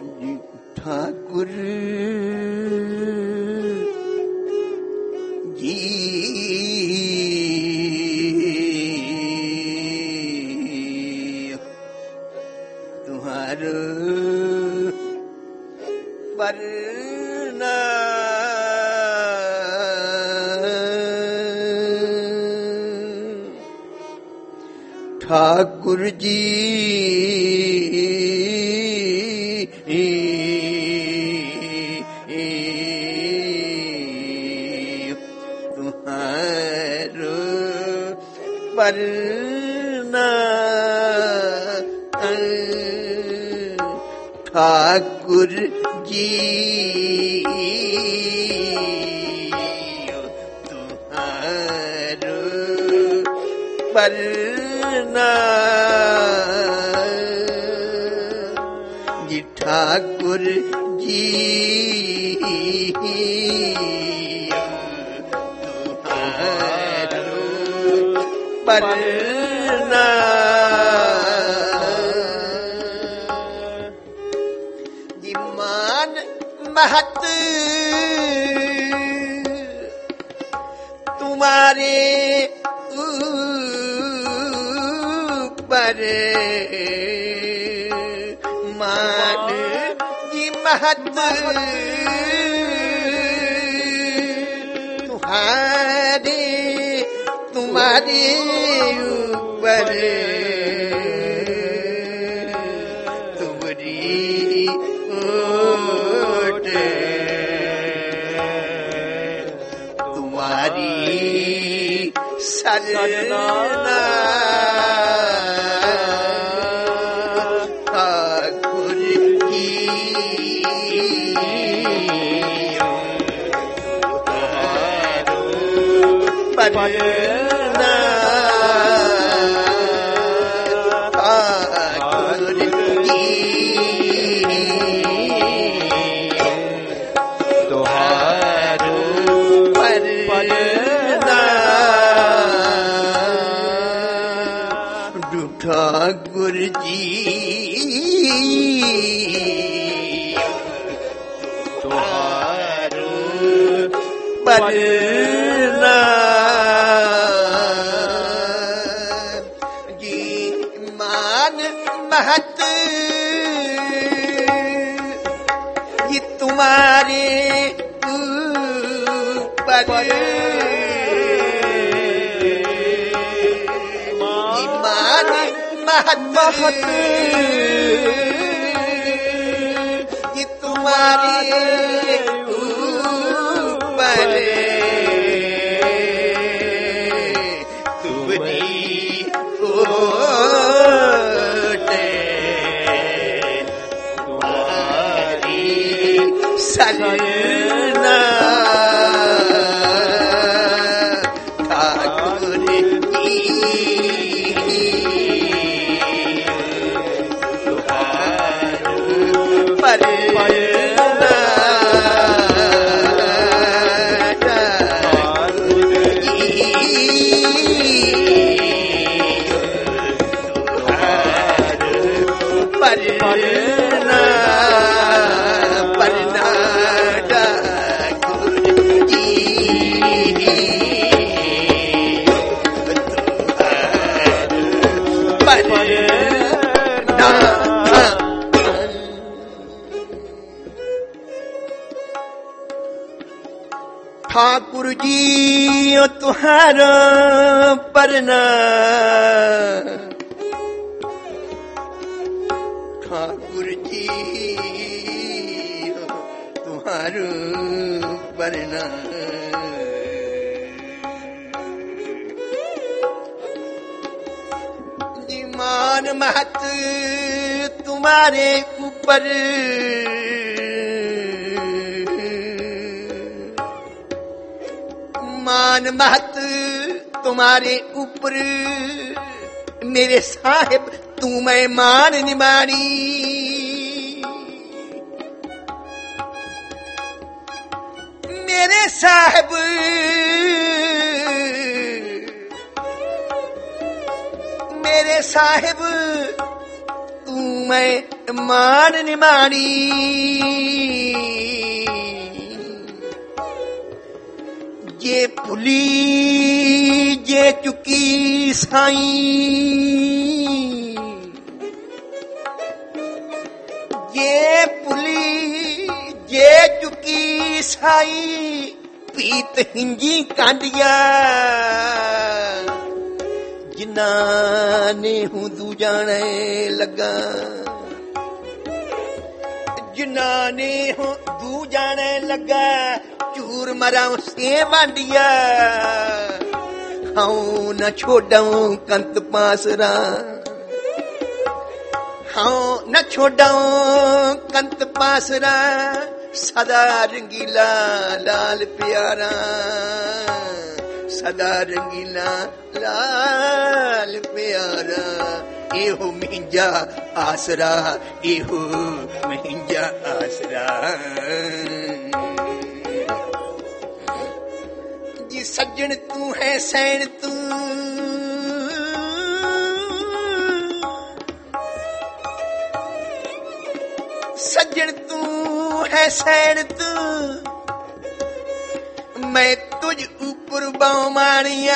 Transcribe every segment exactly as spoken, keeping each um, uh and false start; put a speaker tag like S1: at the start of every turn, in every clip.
S1: ठाकुर जी तुम्हारो वरना ठाकुर जी तुम्हारो वरना ठाकुर जी तुम्हारो वरना जी ठाकुर जी तुम्हारो वरना जी मान महत तुम्हारे ऊपर मान जी महत तुम्हारे तुम्हारे ऊपर तुम्हारी ओट तुम्हारी सजना ठाकुर की वरना ठाकुर की तुम्हारो वरना ठाकुर जी तुम्हारो वरना जी मान महत जी तुम्हारे ऊपर जी मान महत जी तुम्हारे ऊपर तुम्हारी ओट तुम्हारी सजना ठाकुर की ठाकुर जी तुम्हारा परना ठाकुर जी तुम्हारो परना जी मान महत तुम्हारे ऊपर मान महत तुम्हारे ऊपर मेरे साहिब तू मैं मान निमानी मेरे साहिब मेरे साहिब तू मैं मान निमाणी। जे भुली जे चुकी साईं, जे भुली जे चुकी साईं, पीत हिंजी कांडिया जिन्ना ने हूं दू जाने लगा, जिन्ना ने हूं दू जाने लगा, चूर मराऊं से बांडिया, हाऊं न छोड़ाऊं कंत पासरा, हाऊं न छोड़ाऊं कंत पासरा, सदा रंगीला लाल प्यारा, सदा रंगीला लाल प्यारा, एहो मिंजा आसरा, एहो मिंजा आसरा। जी सज्जन तू है सैन तू, सज्जन तू है सैन तू, मैं तुझ ऊपर बाऊ मारिया,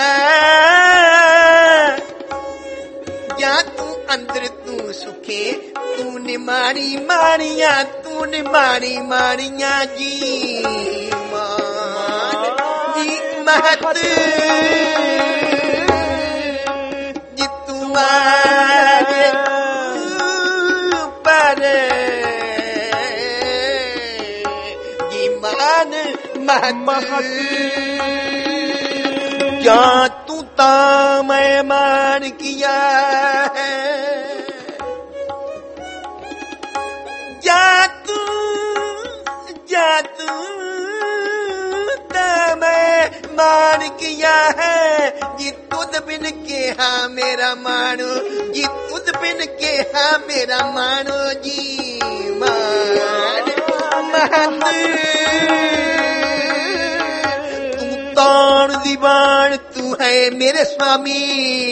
S1: या तू अंदर तू सुखे, तू ने मारी मारिया, तू ने मारी मारिया जी मान जी महत जी तुम्हारे ऊपर जी मान महत, क्या तू ता मैं मान किया है, जा तू जा तू ता मैं मान किया है, जी तुद बिन के हाँ मेरा मानो, जी तुद बिन के हाँ मेरा मानो जी मान महत। ताण दीवान तू है मेरे स्वामी,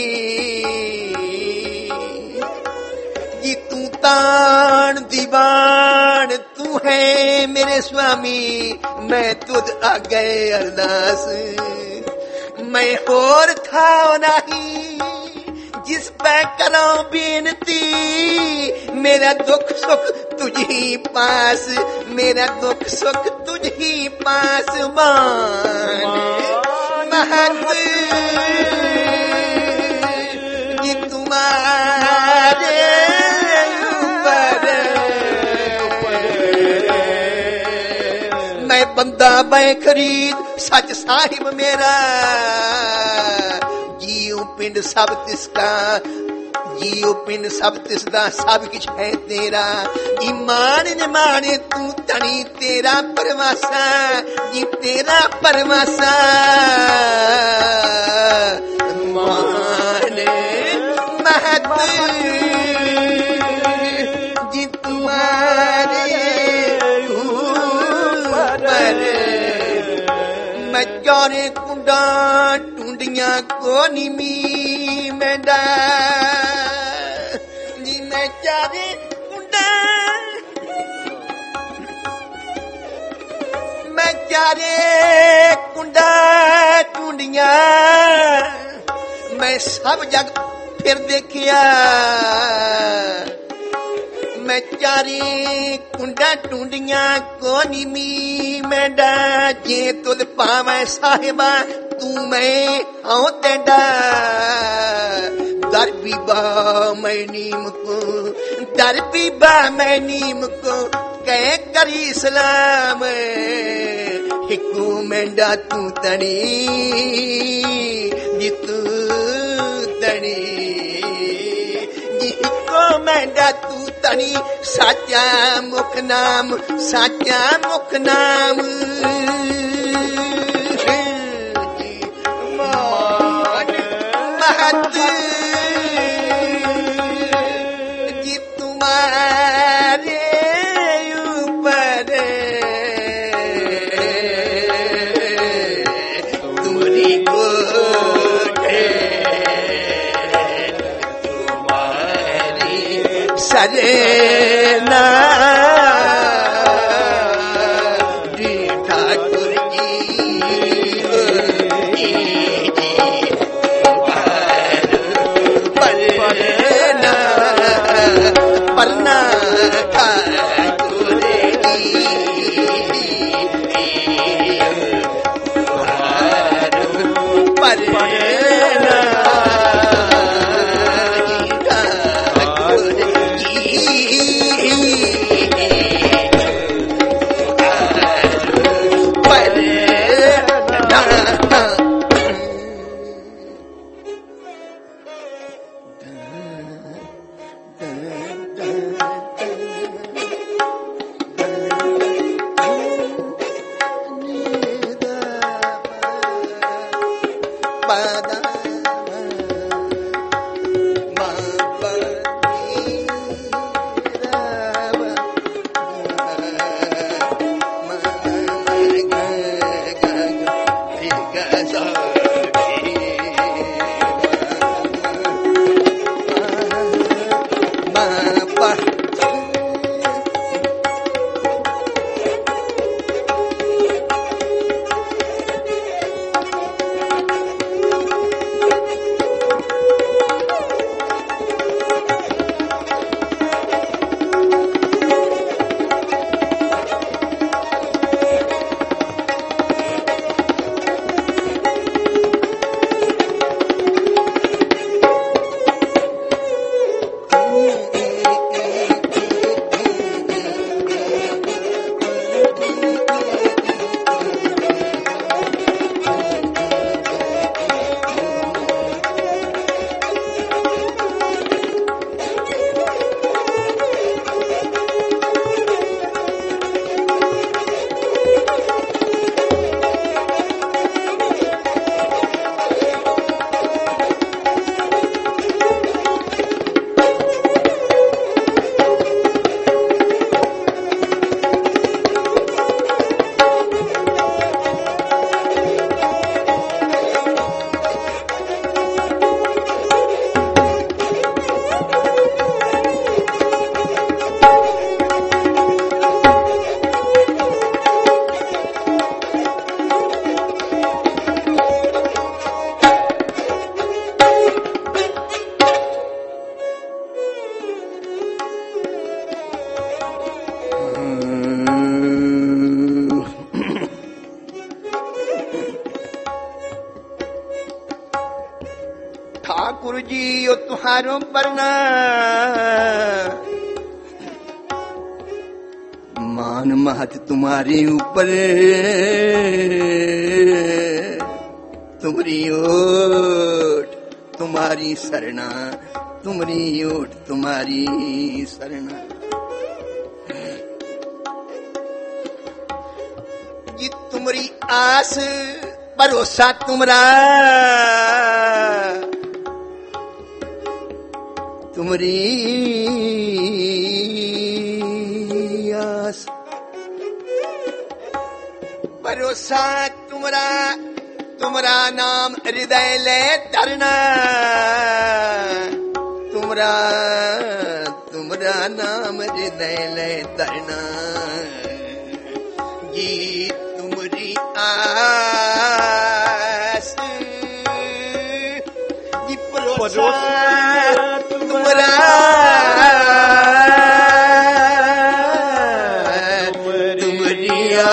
S1: जी तू ताण दीवान तू है मेरे स्वामी, मैं तुझ आ गए अरदास, मैं होर था नहीं जिस पे करो बेनती, मेरा दुख सुख तुझ ही पास, मेरा दुख सुख तुझ ही पास मान महत जी तुम्हारे ऊपर, मैं बंदा मैं खरीद सच साहिब मेरा, जीव पिंड सब तिसका, जीव पिंड सब तिसदा सब किछ है तेरा, ईमान न माने तू तनी तेरा परवासा, जी तेरा परवासा मान महत जी तुम्हारे ऊपर, मैं चारे कुंडा टूंडियां को निमी मेंढा, जी मैं चारे कुंडा, मैं चारे कुंडा टूंडियां, मैं सब जग फिर देखिया, मैं चारे कुंडा टूंडियां को निमी मेंढा, जे तुद पावै साहिबा तू मैं आऊं तेंडा, दर बीबा मैं नीम को, दर बीबा मैं नीम को, कह करी सलाम, हिकू मेंढा तू तनी जी तू तनी, जी हिको मेंढा तू तनी, साचा मुख नाम साचा मुख नाम, महत जी तुम्हारे ऊपर, तुम्हारी गोद तुम्हारी सजना जी ठाकुर जी परना परना ठाकुर जी परना ठाकुर जी यो तुम्हारो परना मान महत तुम्हारे ऊपर तुम्हारी ओट तुम्हारी सरना तुम्हारी ओट तुम्हारी सरना ये तुम्हारी आस भरोसा तुम्हारा तुम्हारी आस भरोसा तुम्हारा तुम्हारा नाम हृदय ले धरना तुम्हारा तुम्हारा नाम हृदय ले धरना ये तुम्हारी आस ये भरोसा तुम्हारा तुम्हारी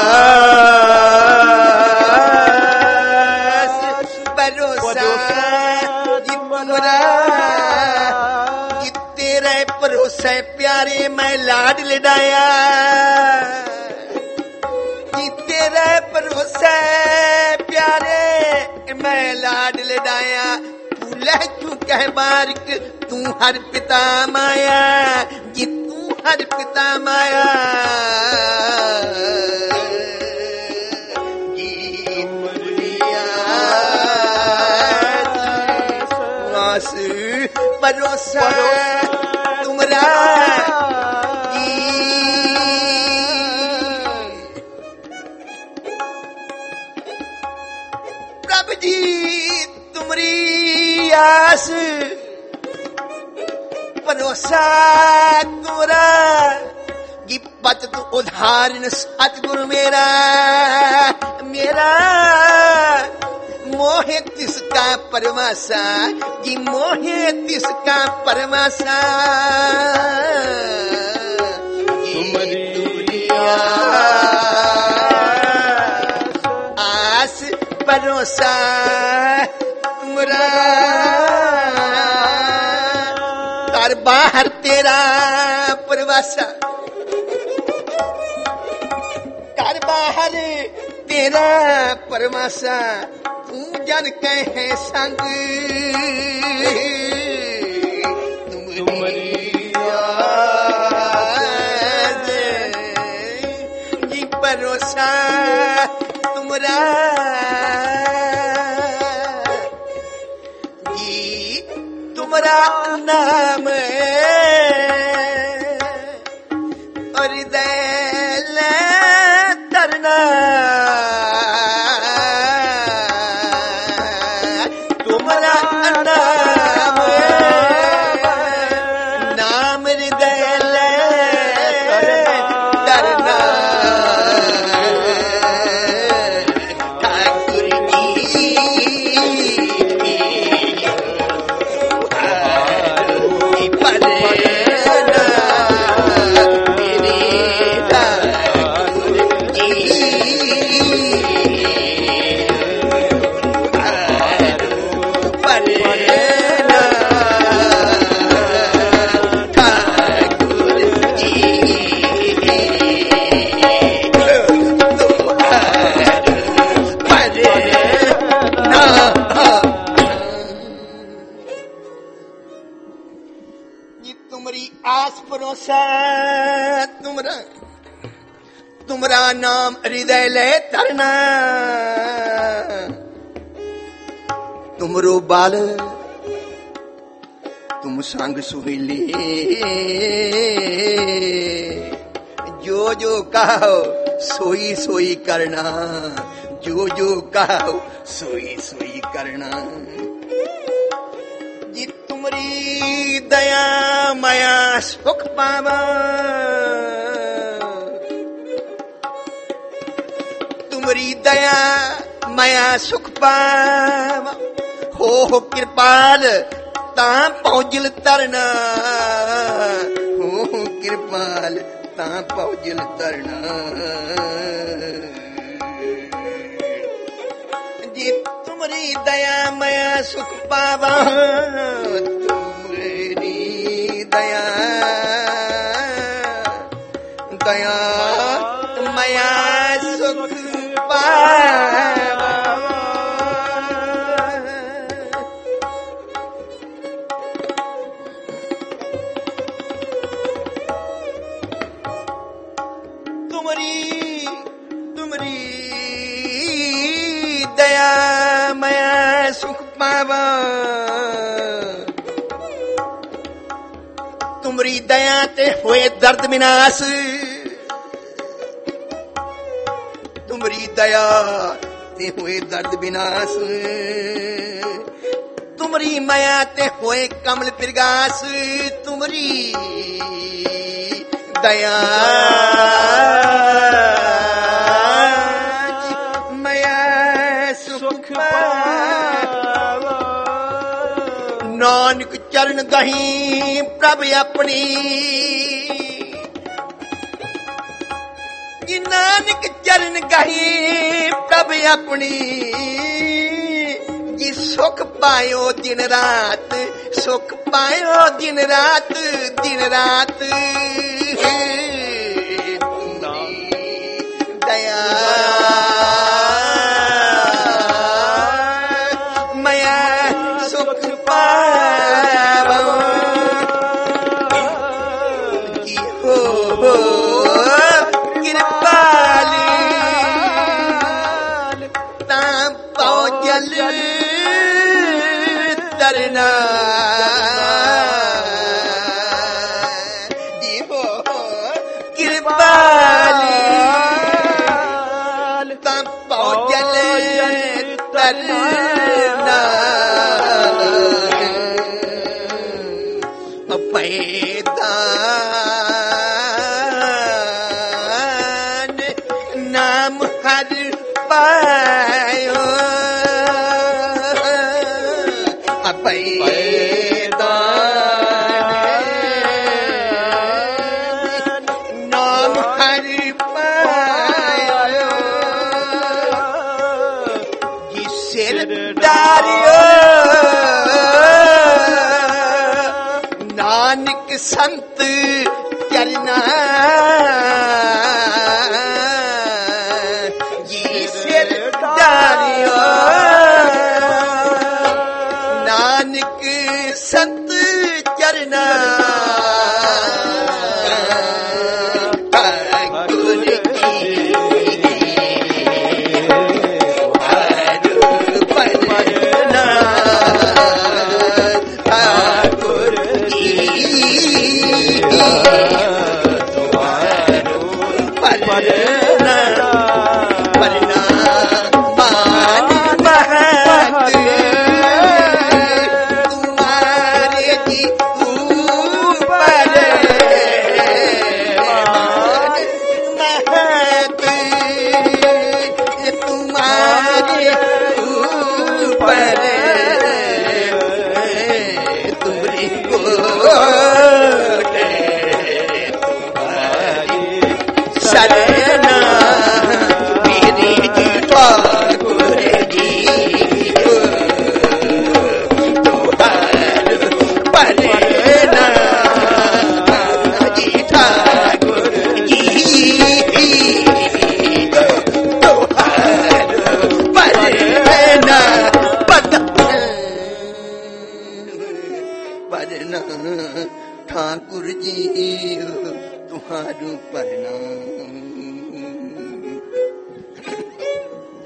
S1: आस भरोसा तुम्हारा ये तेरे भरोसे प्यारे मैं लाड लडाया ये तेरे भरोसे प्यारे मैं लाड लडाया लह तू कह बारिक तू हर पिता माया जी तू हर पिता माया जी आस भरोसा तुम्हारा प्रभु जी तुम्हारी आस भरोसा हारिन सतगुरु मेरा मेरा मोहे तिसका परमासा जी मोहे तिसका परमासा
S2: तुमरी
S1: आस भरोसा तुमरा तार बाहर तेरा परवासा तार बाहर तेरा परमासा तू जन कहे संग तुमरी जी भरोसा तुमरा जी तुमरा नाम और हृदय तरना तुमरा नाम नाम हृदय तरना ठाकुर जी परे तुमरा तुमरा नाम हृदय ले तरना तुमरो बाल तुम संग सुहेली जो जो कहो सोई सोई करना जो जो कहो सोई सोई करना जी तुमरी दया माया सुख पावा तुमरी दया माया सुख पावा हो हो कृपाल ता पौजल तरना हो हो कृपाल ता पौजल तरना जी तुमरी दया माया सुख पावा तुमरी दया दया माया सुख पावा तुमरी तुमरी दया माया सुख पावा तुमरी दया ते होए दर्द विनाश तुमरी दया ते होए दर्द विनाश तुमरी माया ते होए कमल प्रगास तुमरी दया माया सुख नानक चरण गही प्रभ अपनी नानक चरण गही प्रभ अपनी जी सुख पायो दिन रात सुख पायो दिन रात दिन रात दया माया सुख पावो जी हो हो तरना जीवो कृपाल तब पौजल तरना पैदा संत चरना जी सिर डारियो नानक संत चरना ठाकुर जी तुम्हारू प्रणाम।